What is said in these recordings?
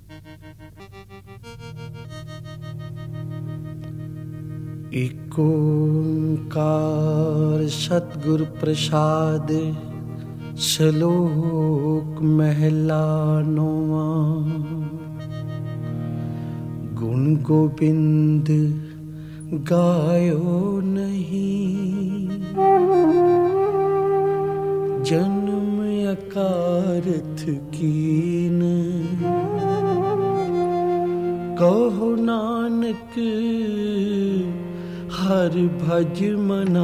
एक ओंकार सतगुर प्रसाद श्लोक महला नौवां। गुण गोबिंद गायो नहीं, जन्म अकारथ कीन। कहो नानक हर भज मना,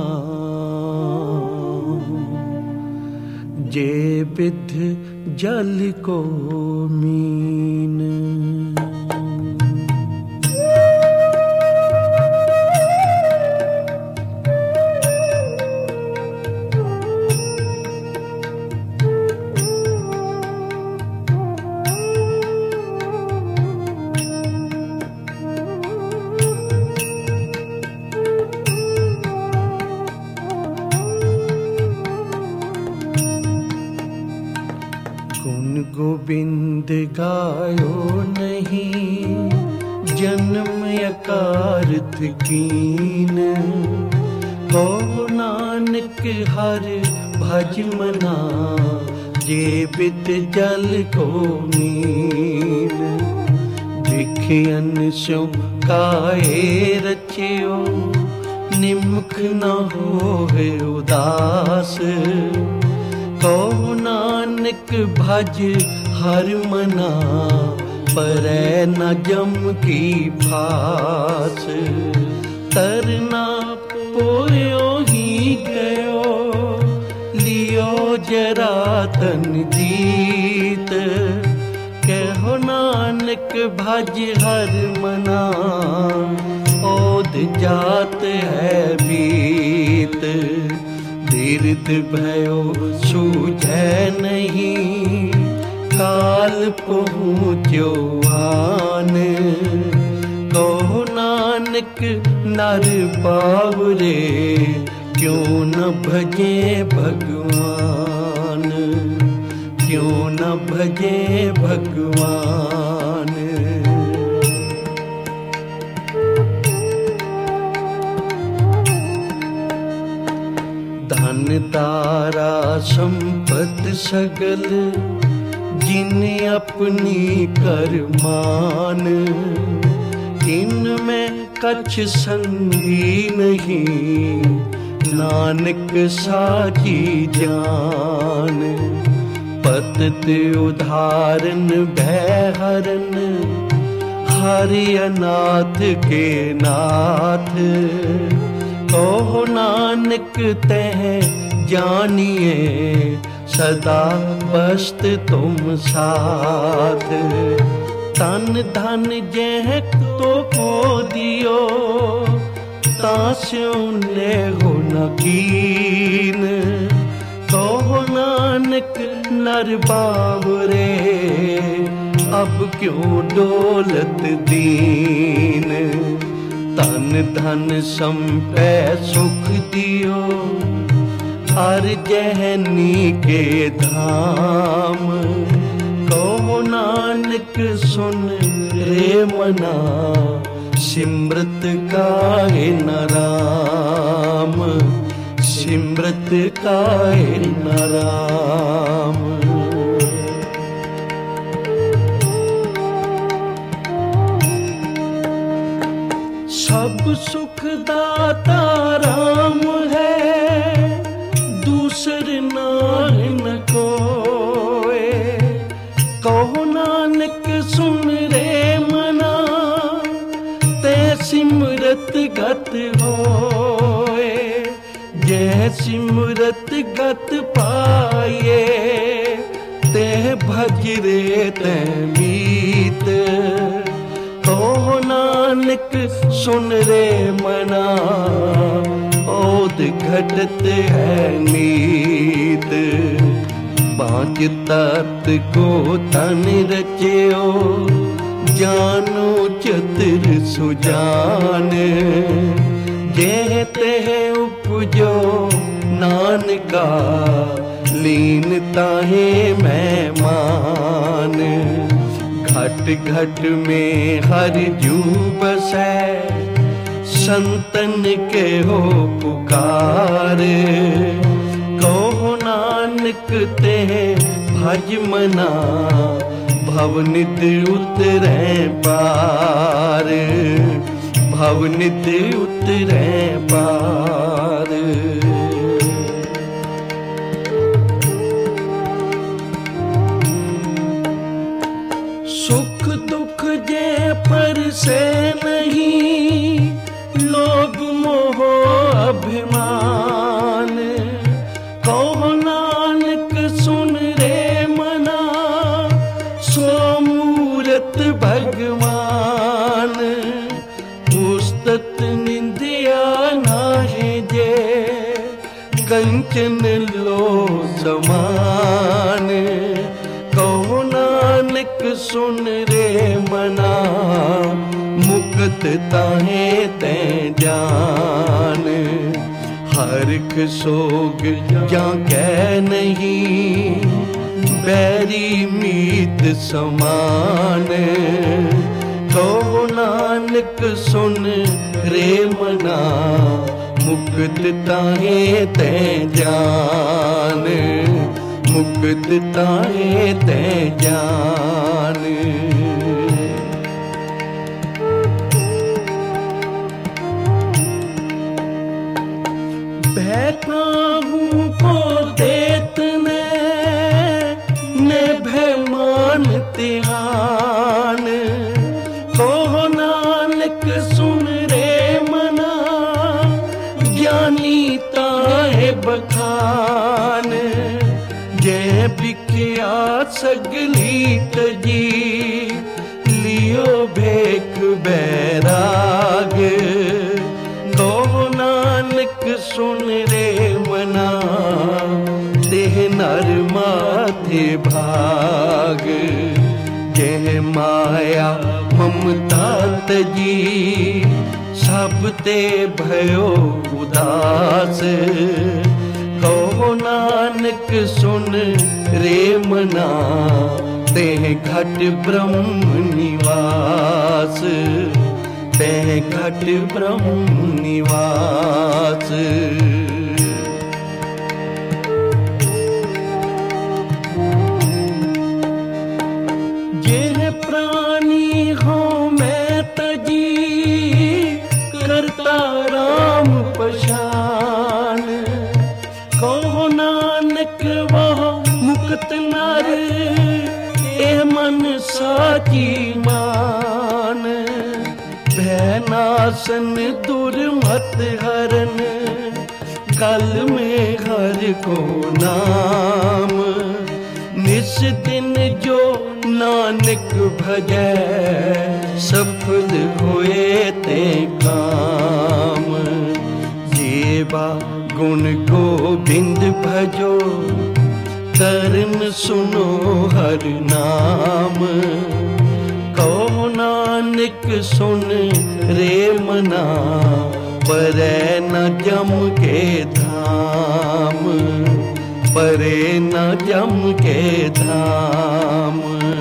जे बिध जल को मीन। गोविंद गायो नहीं, जन्म अकारथ कीन। कहो नानक हर भज मना, जे बिद जल को मीन। भिखियन सो काए रचियो, निम्ख न होए उदास। कहो नानक भज हर मना, परै न जम की फास। तरना पोयो ही गयो, लियो जरा तन जीत। कहो नानक भज हर मना, ओद जात है बीत। तीर्थ भयो सूझै नहीं, काल पहुँचो आन। कहो नानक नर बावरे, क्यों न भजे भगवान। क्यों न भजे भगवान। धन तारा संपत सगल, जिन अपनी कर मान। इनमें कछ संगी नहीं, नानक साची जान। पतत उदाहरण भयहरन, हरि अनाथ के नाथ। कहो नानक तह जानिए, सदा बस्त तुम साथ। तन धन जह तो को दियो, तास्यों ले हो न कीन। कहो नानक नर बावरे, अब क्यों दौलत दीन। तन धन संपै सुख दियो, हर जहनी के धाम। कहो नानक सुन रे मना, सिमरत काहे न राम। सिमरत काहे न राम। सब सुख दाता राम है, दूसर नाम कोय। कहो नानक सुन रे मना, ते सिमरत गत होए। जय सिमरत गत पाए, ते भज रे ते मीत। कहो नानक सुन रे मना, ओद घटत है नीत। पांच तत्त को तन रचियो, जानो चतुर सुजान। जेह तेह उपजो नानका, लीन ताहे मैं मान। घट घट में हर जू बसै, संतन के हो पुकार। कहो नानक ते भज मना, भवनिध उतरै पार, भवनिध उतरै पार। सुख दुख जे परसे नहीं, लोभ मोह अभिमान। कहो नानक सुन रे मना, सो मूरत भगवान। पुस्तत निंदिया नाहे जे, कंचन लो समान। कहो नानक सुन रे मना, मुक्त ताहे तै जान। हरख सोग जा कै नहीं, बैरी मीत समान। कहो नानक सुन रे मना, मुक्त ताहे तै जान। मुक्त ताहे तै जान। बैठा हूँ को देत ने भय मान तिहान। कहो नानक सुन रे मना, ज्ञानी ताहे बखान। जय बिख्या सगली तजी, लियो भेख बैराग। कहो नानक सुन रे मना, देह नर माथे भाग। जय माया ममता तजी, सब ते भयो उदास। कहो नानक सुन रे मना, तेह घट ब्रह्म निवास। तेह घट ब्रह्म निवास। जिन प्राणी हो मैं तजी, करता राम पशान। कहो नानक वह मुक्त नर, ए मन साची मान। भैनासन दुर्मत हरन, गल में हर को नाम। निस दिन जो नानक भजै, सफल होए ते काम। जेवा गुण गोबिंद भजो, करन सुनो हर नाम। कहो नानक सुन रे मना, परै न जम के धाम। परे न जम के धाम।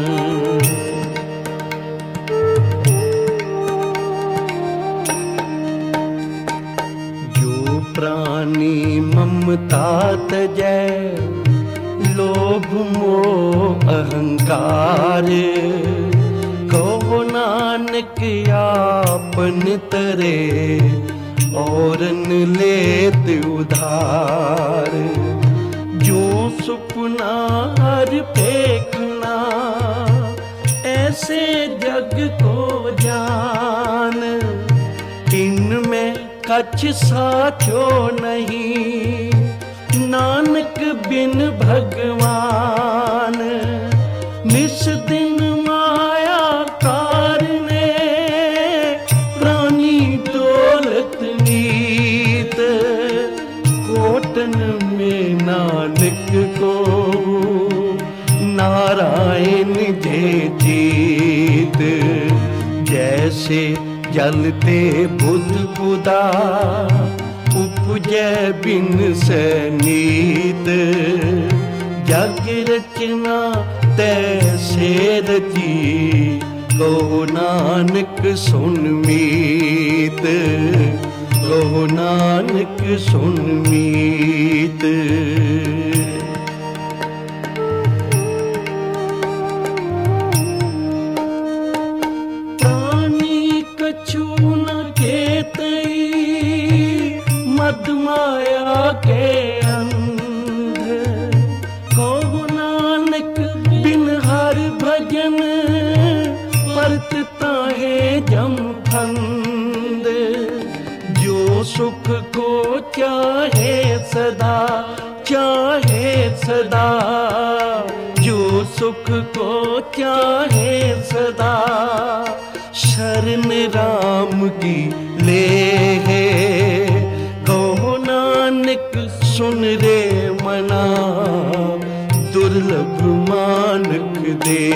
जो प्राणी ममता तजै, लोभ मोह अहंकार। कहो नानक आपन तरे, औरन लेत उधार। जो सुपना हर देखना, ऐसे जग को जान। इनमें कछ साचो नहीं, नानक बिन भगवान। निस दिन माया कारणे, प्राणी दौलत नीत। कोटन में नानक को, नारायण जे जीत। जैसे जलते बुध बुदा, उपजै बिन सनीत। जग रचना तैसे रची, कहो नानक सुन मीत, कहो नानक सुन मीत। प्राणी कछु न केतई, मद माया के अंध, कहो नानक बिन हर भजन, परत ताहे जम फंद। जो सुख को चाहे सदा, चाहे सदा, जो सुख को चाहे सदा, शरण राम की ले है। कहो नानक सुन रे मना, दुर्लभ मानक दे,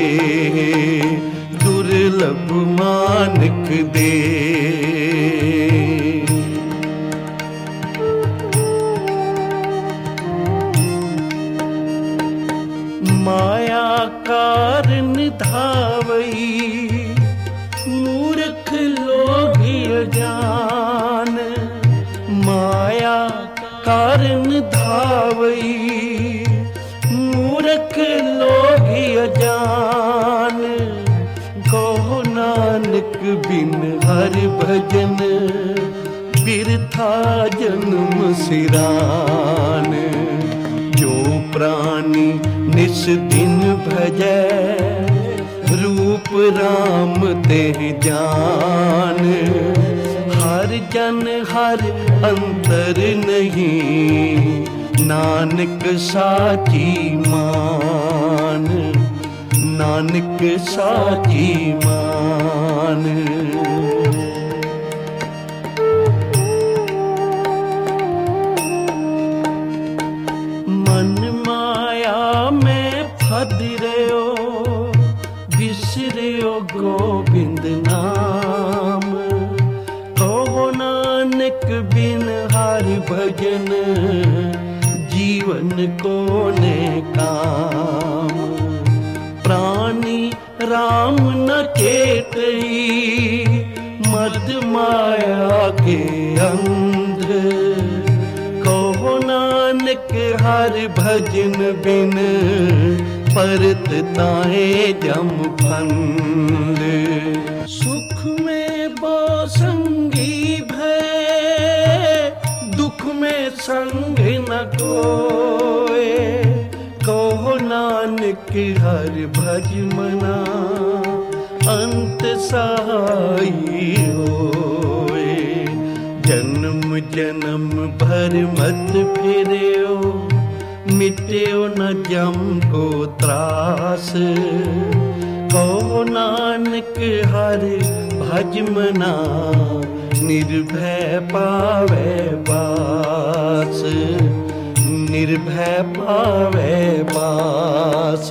दुर्लभ मानक दे। माया कारण धावई, मूर्ख लोग अजान। माया कारण धावई, मूर्ख लोग अजान। कहो नानक बिन हर भजन, बिरथा जन्म सिरान। जो प्राणी निस दिन भजै, रूप राम ते जान। हर जन हर अंतर नहीं, नानक साची मान, नानक साची मान। मन माया में फद रहो, बिसरो गोविंद नाम। कहो नानक बिन हर भजन, जीवन को ने काम। प्राणी राम न केतई, मद माया के अंध। कहो नानक हर भजन बिन, परत ताहे जम फंद। सुख में बो संगी भय, दुख में संग न कोय। कहो नानक हर भज मना, अंत सहाई होए। जन्म जन्म भर मत फिरो, मिट्यो न जम को त्रास। कहो नानक हर भज मना, निर्भय पावे बास, निर्भय पावे बास।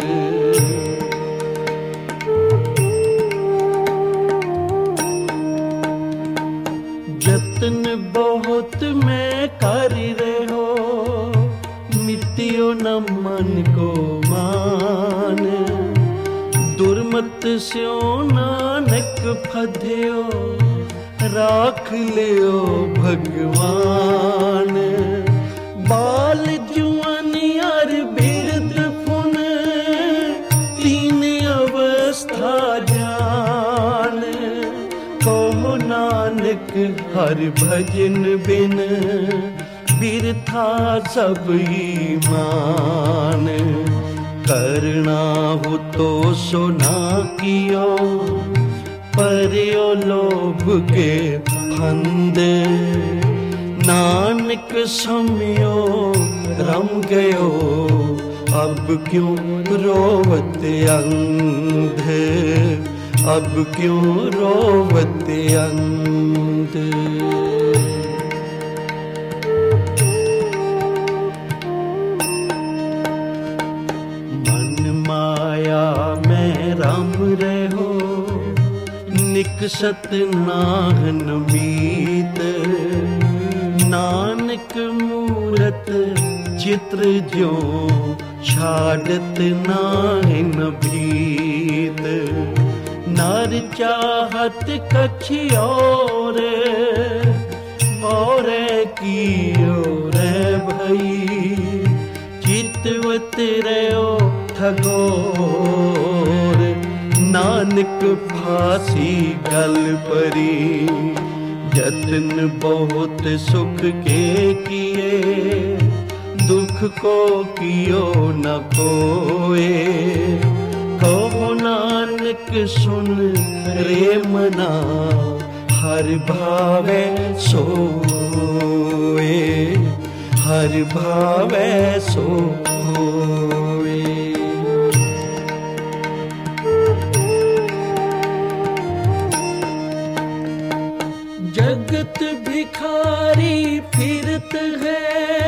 जतन बहुत मैं कर रहो, मिट्टियो न मन को मान। दुर्मत स्यो नानक फध्यो, राख लियो भगवान। बाल जुआनी अर बिरद पुन, तीन अवस्था जान। कहो नानक हर भजन बिन, बिरथा सब ईमान। करना हो तो सुना कियो, पर्यो लोभ के फंद। नानक सम्यो रम गयो, अब क्यों रोवत अंध, अब क्यों रोवत अंध। राम रहो, निकसत नाहन मीत। नानक मूरत चित्र ज्यों, छाड़त नाहिन भीत, नर चाहत कछि और की ओर भई, चितवत रहो ठगोर, नानक फांसी गल परी, जतन बहुत सुख के किए, दुख को कियो न कोए, कहो नानक सुन रे मना, हर भावे सोए, हर भावे सोए। जगत भिखारी फिरत है,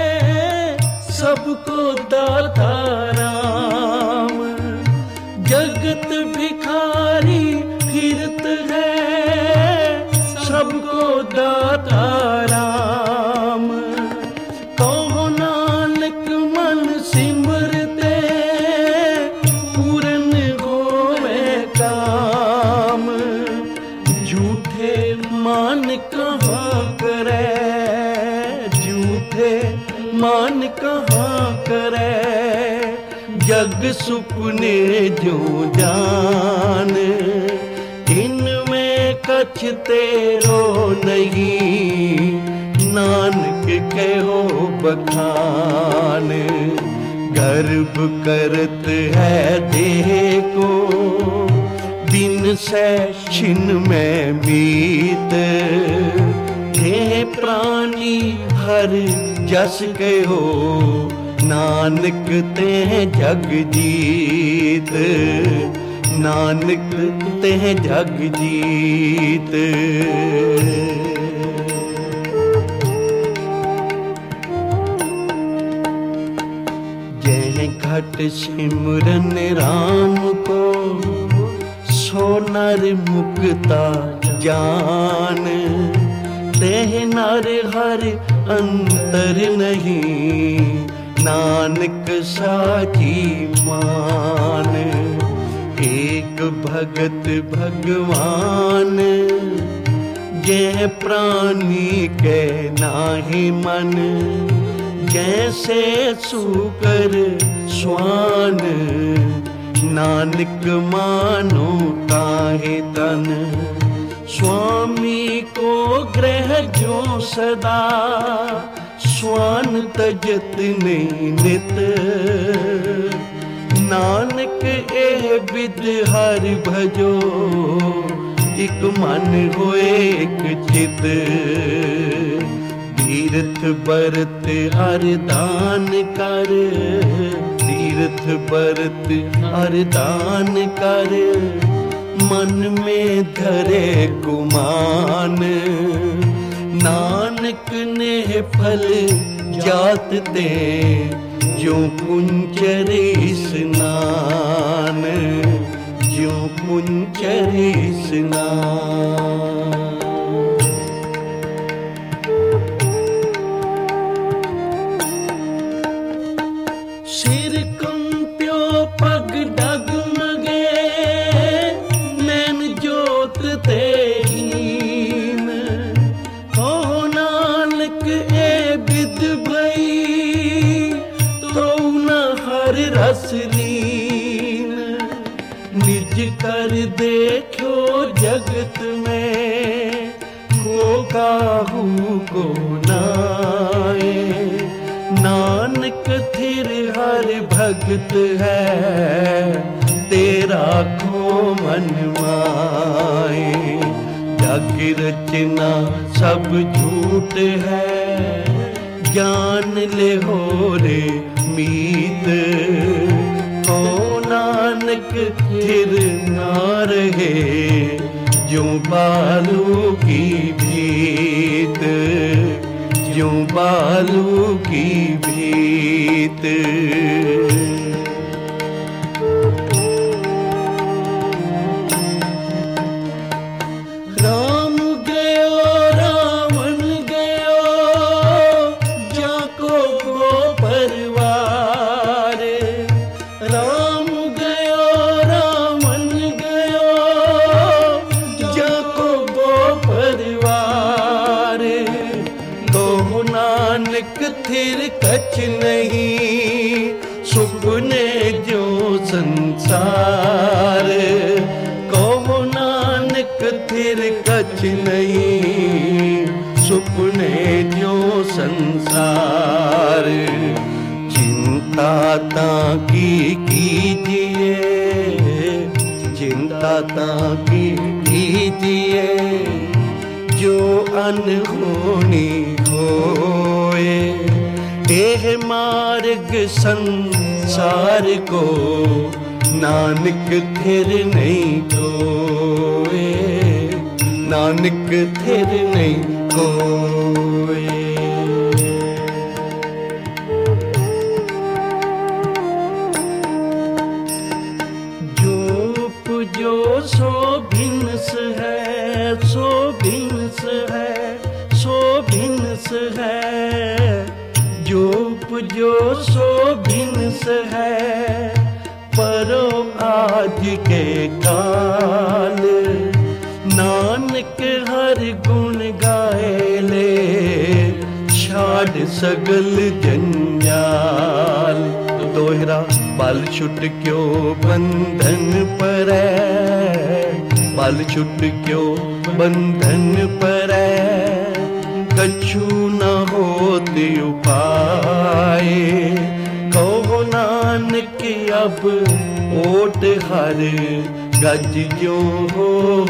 सबको दाता राम, जगत भिखारी फिरत है, सबको दाता राम, कहो नानक मन सिमरते, पूरन होवे काम, झूठे मान कहाँ करे, झूठे मान कहाँ करे, जग सुपने जो जान, इनमें कछ तेरो नहीं, नानक कहो बखान, गर्भ करत है देह को, दिन से छिन में मीत, हे प्राणी हर जस कहो, नानक ते जग जीत, नानक ते जग जीत। जय घट सिमरन राम को, सो नर मुक्ता जान, तेह नर हर अंतर नहीं, नानक साची मान, एक भगत भगवान, जय प्राणी के नाहि मन, जैसे सूकर स्वान, नानक मानो ताहे तन, स्वामी को ग्रह जो सदा, स्वान तजत नहीं नित, नानक ए विद हर भजो, एक मन होए एक चित, तीर्थ बरत हर दान कर, तीर्थ बरत हर दान कर, मन में धरे गुमान, नानक ने फल जात ते, जो कुंचरी स्नान, जो कुंचरी स्नान। सिर कंप्यो पग डगमगे, नैन जोत तेहीन, हो नानक ए विद भई, तो न हर रस लीन, निज कर देखो जगत में, को काहू को नाए, नानक थिर हर भगत है, तेरा को मन माए, जग रचना सब झूठ है, जान ले हो रे मीत, ओ नानक थिर ना रहे, जो बालू की भीत, जो बालू की भीत। राम गयो रावण गयो, जाको गो परिवार, फिर कछ नहीं, सुपने जो संसार, कहो नानक फिर कछ नहीं, सुपने जो संसार। चिंता ताकी कीजिए, चिंता ताकी कीजिए, जो अनहोनी होए। एह मार्ग संसार को, नानक थिर नहीं कोए, नानक थिर नहीं कोए। जो सो भिन्स है, सो भिन्स है, सो भिन्स है, जो सो भिन्स है, परो आज के काल। नानक हर गुण गाए ले, छाड़ सगल जंजाल। दोहरा बल छुट क्यों बंधन परै, बल छुट क्यों बंधन परै, कछु न होत उपाय। कहो नानक अब ओट हर, गज जो हो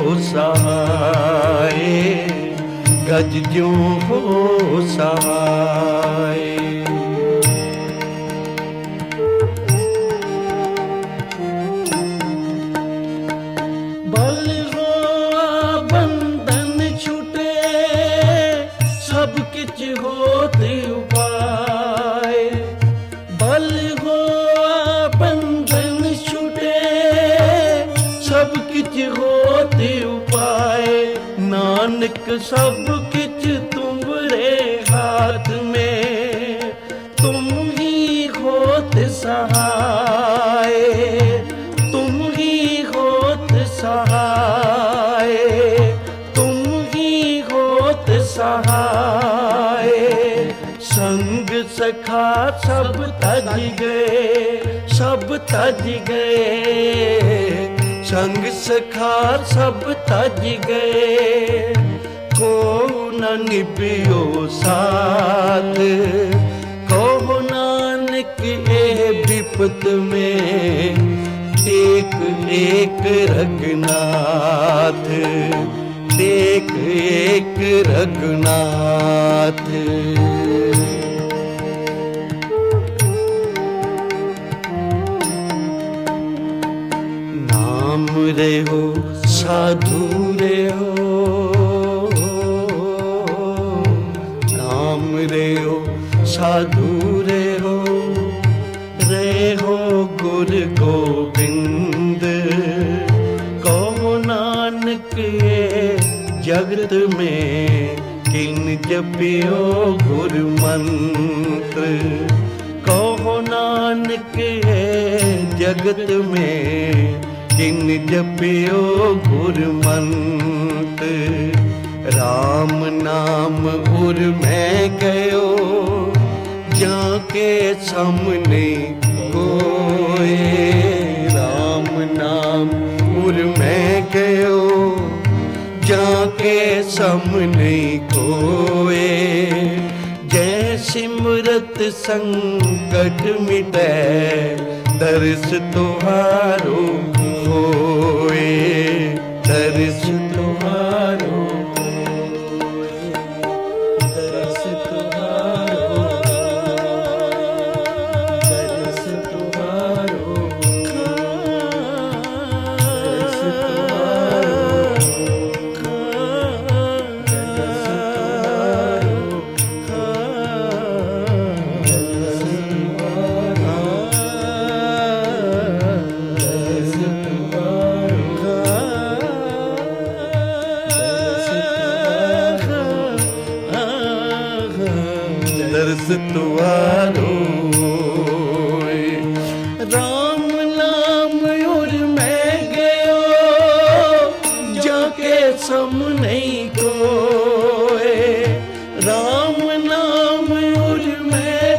सहाय, गज जो हो सहाय। बल हो बंधन छूटे, सब किछ होत उपाय। बल हो बंधन छूटे, सब किछ होत उपाय। नानक सब किछ तुम्हारे हाथ में, तुम ही होत सहाय, तुम ही होत सहाय, तुम ही होत सहाय। संग सखा सब तज गए, सब तज गए, संग सखा सब तज गए, को न निभियो साथ। कहो नानक ए विपत में, एक एक रघुनाथ, एक एक रघुनाथ। नाम रे हो साधु रे हो, नाम रे हो साधु रे हो, रे हो गुरु गोविंद। कहो नानक ये जगत में, किन जपियो गुरु मंत्र। कहो नानक ये जगत में, किन जपियो गुरु मंत्र। राम नाम उर मैं गयो, जाके सामने कोए। राम नाम उर मैं गयो, जाके सामने कोए। जय सिमरत संकट मिटै, दर्श तुम्हारो होए, दर्श तुम्हारो होए, दर्श तुम्हारो, दर्श तुम्हारो, दर्श दर्श तुम्हारो। राम नाम और मैं गयो, जाके सम नहीं कोए। राम नाम और मैं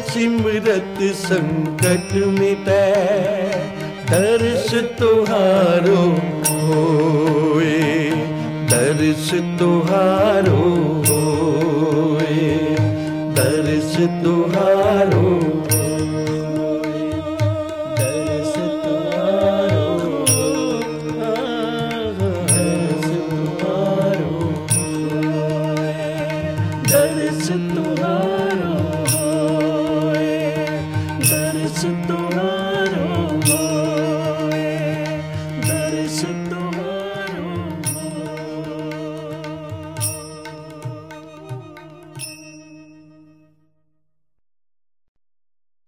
सिमरत संकट मिटै, दर्श तुहारो होए, दर्श तुहारो होए, दर्श तुहारो होए, दर्श तुहारो, दर्श तुहारो होए, दर्श तुहारो होए, दर्श तुहारो